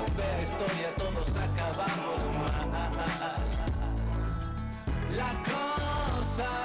fea historia, todos acabamos mal. La cosa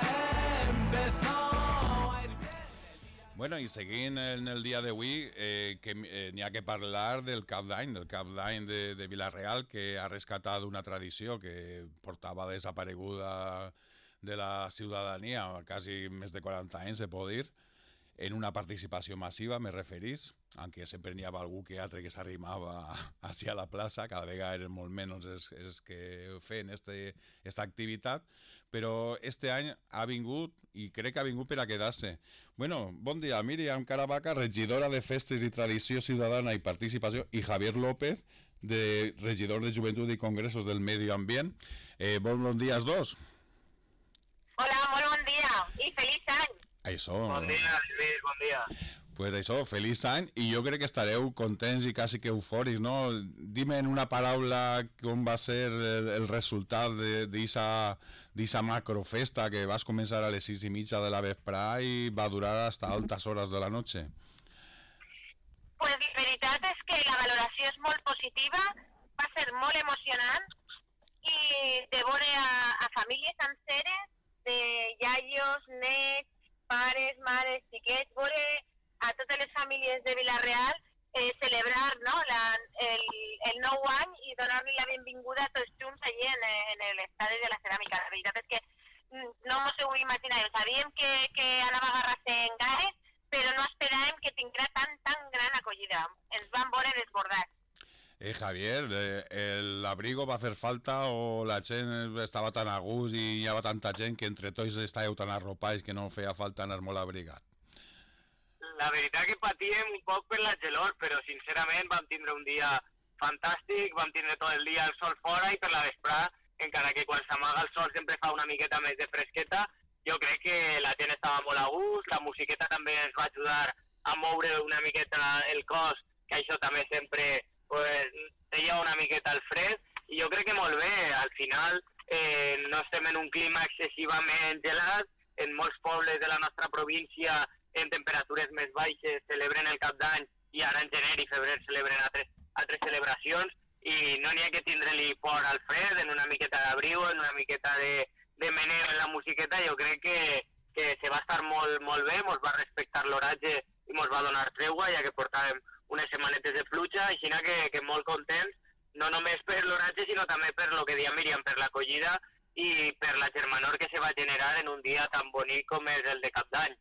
empezó a ir bien. Bueno, i seguint en el dia d'avui, n'hi ha que parlar del Cap d'Any de Vila-real, que ha rescatat una tradició que portava desapareguda de la ciutadania quasi més de 40 anys, se pot dir, en una participació massiva, me referís, aunque sempre n'hi havia algú que altre que s'arrimava hacia la plaça, cada vegada eren molt menys els que feien esta activitat, però este any ha vingut, i crec que ha vingut per a quedar-se. Bueno, bon dia, Míriam Caravaca, regidora de Festes i Tradició Ciutadana i Participació, i Javier López, regidor de Joventut i Congressos del Medi Ambient. Bon dia als dos. Hola, molt bon dia i feliç any. Això. Bon dia, Lluís, bon dia. Pues això, feliç any, i jo crec que estareu contents i quasi que eufòrics, no? Dime en una paraula com va ser el resultat d'esa macrofesta que vas començar a les 6:30 de la vesprà i va durar hasta altas horas de la noche. Pues la veritat és que la valoració és molt positiva, va ser molt emocionant i de veure a famílies senceres, de iaios, nets, pares, mares, xiquets, veure a totes les famílies de Vila-real celebrar, no, el nou any i donar-li la benvinguda a tots junts allí en l'estadi de la ceràmica. La veritat és que no mos ho imaginàvem, sabíem que anava a agarrar-se en ganes, però no esperàvem que tingués tan gran acollida. Ens van veure desbordats. Javier, ¿el abrigo va a hacer falta o la gent estava tan a gust i hi havia tanta gent que entre tots estàveu tan arropats que no feia falta anar molt abrigat? La veritat que patíem un poc per la gelor, però sincerament vam tindre un dia fantàstic, vam tindre tot el dia el sol fora i per la vesprà, encara que quan s'amaga el sol sempre fa una miqueta més de fresqueta, jo crec que la gent estava molt a gust, la musiqueta també ens va ajudar a moure una miqueta el cos, que això també sempre pues, deia una miqueta el fred, i jo crec que molt bé, al final no estem en un clima excessivament gelat, en molts pobles de la nostra província en temperatures més baixes celebren el Cap d'Any i ara en gener i febrer celebren altres celebracions i no n'hi ha que tindre-li por al fred, en una miqueta d'abriu, en una miqueta de meneo en la musiqueta, jo crec que se va estar molt bé, mos va respectar l'horatge i mos va donar tregua, ja que portàvem unes setmanetes de pluja, així que molt contents, no només per l'horatge, sinó també per lo que deia Míriam, per l'acollida i per la germanor que se va generar en un dia tan bonic com és el de Cap d'Any.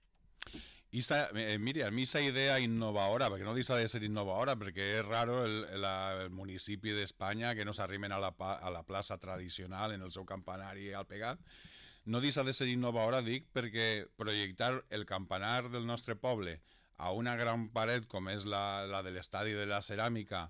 Míriam, esa idea innovadora, porque no deixa de ser innovadora, porque es raro el municipio de España que no s'arrimen a la plaça tradicional en el seu campanari al pegat. No deixa de ser innovadora, dic, perquè projectar el campanar del nostre poble a una gran paret com és la de l'estadi de la ceràmica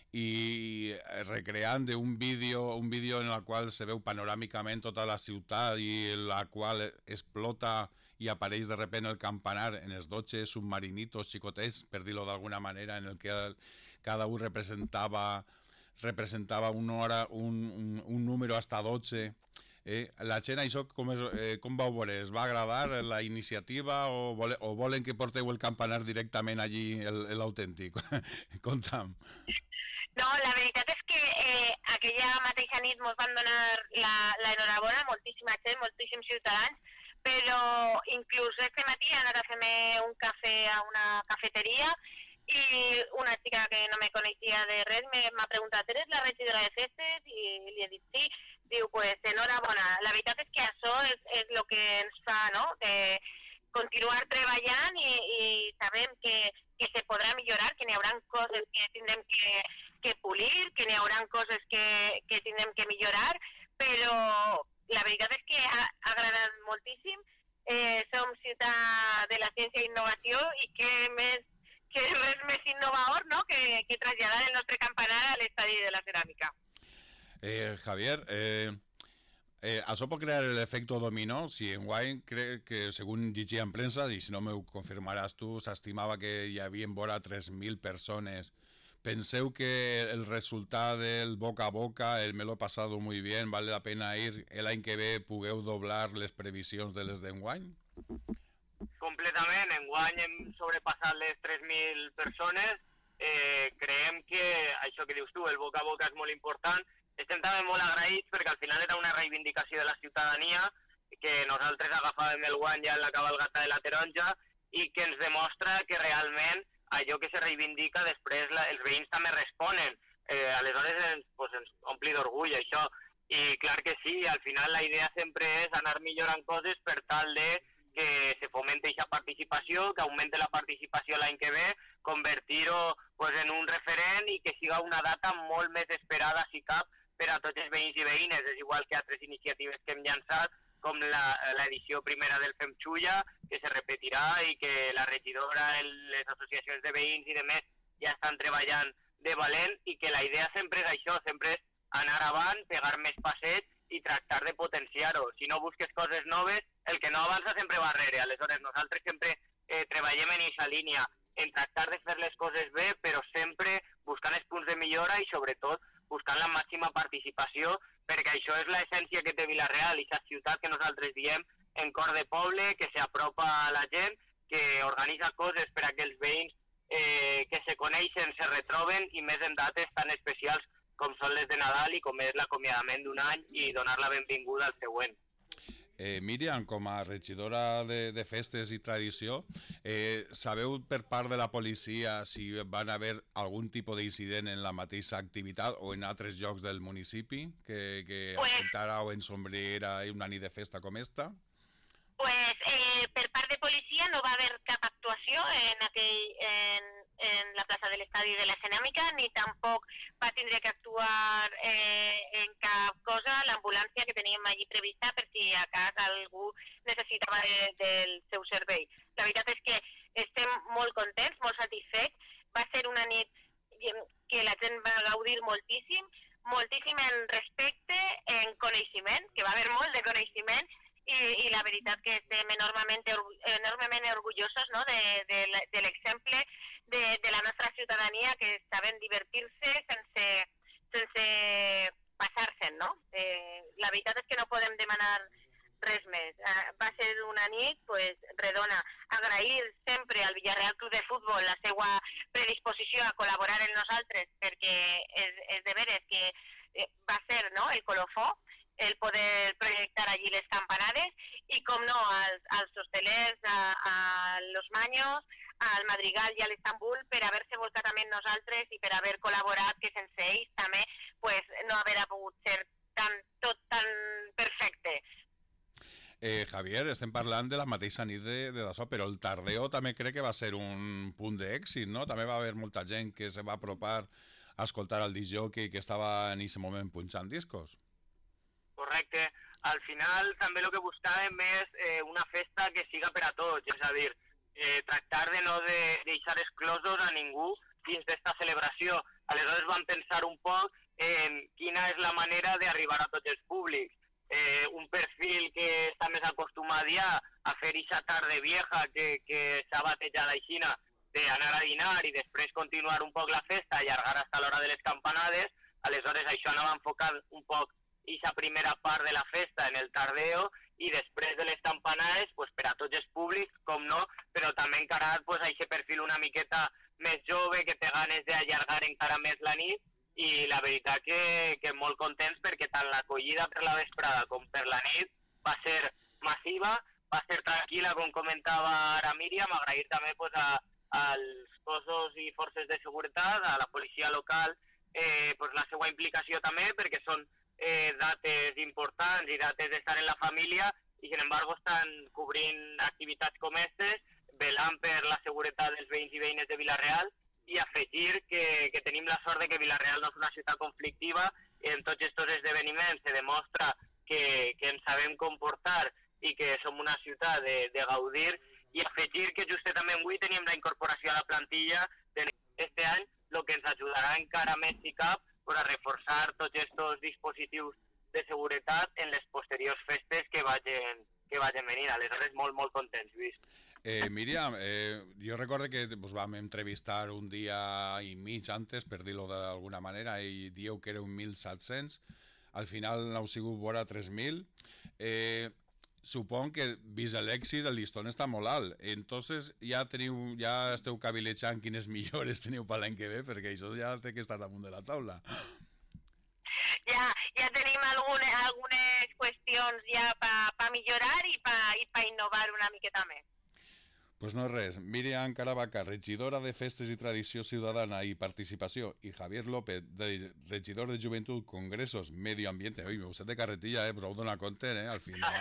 i recreant un vídeo en el qual se veu panoràmicament tota la ciutat i en la qual explota i apareix de repente el campanar en els 12 submarinitos xicotets, per dir-ho d'alguna manera, en el que cada un representava una hora, un número hasta 12. La gent, això com vau veure? Es va agradar la iniciativa o volen que porteu el campanar directament allí, l'autèntic? Conta'm. No, la veritat és que aquella mateixa nit ens van donar l'enhorabona, moltíssima gent, moltíssims ciutadans, però inclús este matí he anat a fer-me un cafè a una cafeteria i una xica que no me coneixia de res m'ha preguntat, ¿eres la regidora de festes? I li he dit sí. Diu, pues enhorabona. La veritat és que això és el que ens fa, no?, de continuar treballant i sabem que se podrà millorar, que n'hi haurà coses que tindrem que polir, que n'hi haurà coses que tindrem que millorar, però la veritat és que ha agradat moltíssim. Som ciutat de la ciència i innovació i que res més innovador, no?, que traslladar el nostre campanar a l'estadi de la ceràmica. Javier, això pot crear el efecte dominó. Si enguany crec que, segons llegia en premsa, i si no m'ho confirmaràs tu, s'estimava que hi havia vora 3.000 persones. ¿Penseu que el resultat del boca a boca, el me lo he pasado muy bien, vale la pena ir l'any que ve, pugueu doblar les previsions de les d'enguany? Completament, enguany hem sobrepassat les 3.000 persones. Creiem que això que dius tu, el boca a boca és molt important. Estem també molt agraïts perquè al final era una reivindicació de la ciutadania, que nosaltres agafàvem el guany ja en la cabalgata de la taronja i que ens demostra que realment allò que se reivindica després els veïns també responen. Aleshores ens ompli d'orgull això. I clar que sí, al final la idea sempre és anar millorant coses per tal de que se fomente aquesta participació, que augmente la participació l'any que ve, convertir-ho en un referent i que siga una data molt més esperada, si cap, per a tots els veïns i veïnes. És igual que altres iniciatives que hem llançat, com l'edició primera del Fem Xulla, que se repetirà i que la regidora, les associacions de veïns i de més ja estan treballant de valent i que la idea sempre és això, sempre és anar avant, pegar més passets i tractar de potenciar-ho. Si no busques coses noves, el que no avança sempre va darrere. Aleshores, nosaltres sempre treballem en aquesta línia, en tractar de fer les coses bé, però sempre buscant els punts de millora i, sobretot, buscant la màxima participació, perquè això és l'essència que té Vila-real, i la ciutat que nosaltres diem en cor de poble, que s'apropa a la gent, que organitza coses per a que els veïns que se coneixen se retroben, i més en dates tan especials com són les de Nadal i com és l'acomiadament d'un any i donar la benvinguda al següent. Míriam, com a regidora de festes i tradició, sabeu per part de la policia si van haver algun tipus d'incident en la mateixa activitat o en altres llocs del municipi que afectara o ensombrera una nit de festa com esta? Per part de policia no va haver cap actuació en la plaça de l'Estadi de la Ceràmica, ni tampoc va tindre que actuar en cap cosa l'ambulància que teníem allí prevista per si a cas algú necessitava del seu servei. La veritat és que estem molt contents, molt satisfets. Va ser una nit que la gent va gaudir moltíssim en respecte, en coneixement, que va haver molt de coneixement, i la veritat que estem enormement orgullosos, no, de l'exemple de la nostra ciutadania, que saben divertir-se sense passar-se'n, no? La veritat és que no podem demanar res més. Va ser una nit redona. Agrair sempre al Villarreal Club de Futbol la seva predisposició a col·laborar amb nosaltres, perquè és de veres que va ser, no, el colofó el poder projectar allí les campanades, i com no, als hostelers, a los Maños, al Madrigal i a l'Istanbul, per haver-se volcat amb nosaltres i per haver col·laborat, que sense ells també no haver pogut ser tot tan perfecte. Javier, estem parlant de la mateixa nit de Dassó, però el Tardeo també crec que va ser un punt d'èxit, no? També va haver molta gent que se va apropar a escoltar el discjockey que estava en aquest moment punxant discos. Correcte. Al final també el que buscàvem és una festa que siga per a tots, és a dir, tractar de no deixar exclosos a ningú dins d'esta celebració. Aleshores vam pensar un poc en quina és la manera d'arribar a tots els públics. Un perfil que està més acostumat ja a fer aquesta tarde vieja que s'ha batejat així, d'anar a dinar i després continuar un poc la festa, allargar fins a l'hora de les campanades. Aleshores això anava enfocant un poc aquesta primera part de la festa en el tardeo, i després de les campanades per a tots els públics, com no, però també encarat a aquest perfil una miqueta més jove que té ganes d'allargar encara més la nit, i la veritat que molt contents perquè tant l'acollida per la vesprada com per la nit va ser massiva, va ser tranquil·la, com comentava ara Míriam. Agrair també als cossos i forces de seguretat, a la policia local, la seva implicació també, perquè són dates importants i dates d'estar en la família, i sin embargo estan cobrint activitats com aquestes, velant per la seguretat dels veïns i veïnes de Vila-real, i afegir que tenim la sort de que Vila-real no és una ciutat conflictiva, i en tots aquests esdeveniments se demostra que ens sabem comportar i que som una ciutat de gaudir, i afegir que justament avui tenim la incorporació a la plantilla d'aquest any, el que ens ajudarà encara més, si cap, a reforçar tots aquests dispositius de seguretat en les posteriors festes que vagin venir. Aleshores, molt contents, Lluís. Míriam, jo recordo que vam entrevistar un dia i mig antes, per dir-ho d'alguna manera, i dieu que era un 1.700. Al final n'heu sigut vora 3.000. supon que, vist l'èxit, el listón està molt alt. Entonces, ja esteu cavilejant quines millores teniu per l'any que ve, perquè això ja té que estar damunt de la taula. Ja tenim algunes qüestions ja per millorar i per innovar una miqueta més. Pues no res, Míriam Caravaca, regidora de Festes i Tradició Ciudadana i Participació, i Javier López, regidor de Joventut, Congressos, Medio Ambiente. Ui, m'ho de carretilla, pues heu donat compte, al final.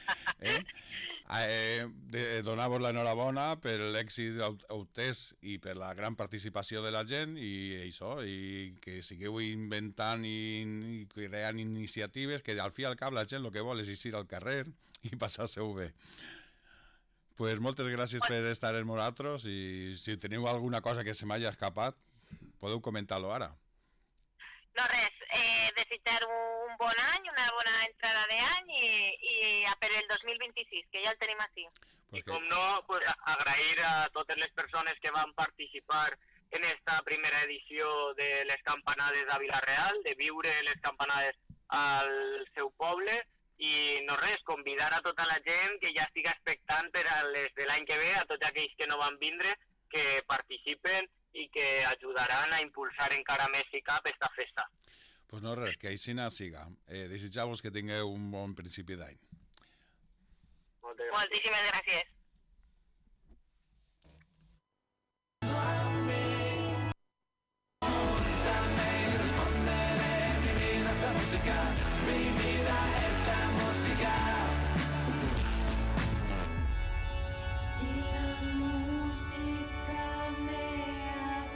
Donar-vos l'enhorabona per l'èxit obtès i per la gran participació de la gent i això, i que sigueu inventant i creant iniciatives que al fi i al cap la gent el que vol és eixir al carrer i passar-se-ho bé. Pues moltes gràcies per estar amb nosaltres i si teniu alguna cosa que se m'hagi escapat, podeu comentar-lo ara. No res, desitjar un bon any, una bona entrada d'any i per el 2026, que ja el tenim així. I com no, pues, agrair a totes les persones que van participar en esta primera edició de les campanades a Vila-real, de viure les campanades al seu poble, i no res, convidar a tota la gent que ja estiga expectant per a les de l'any que ve, a tots aquells que no van vindre, que participen i que ajudaran a impulsar encara més i cap esta festa. Pues no res, que així siga. Desitjar-vos que tingueu un bon principi d'any. Moltíssimes gràcies. Mi vida es la música, mi vida es la música.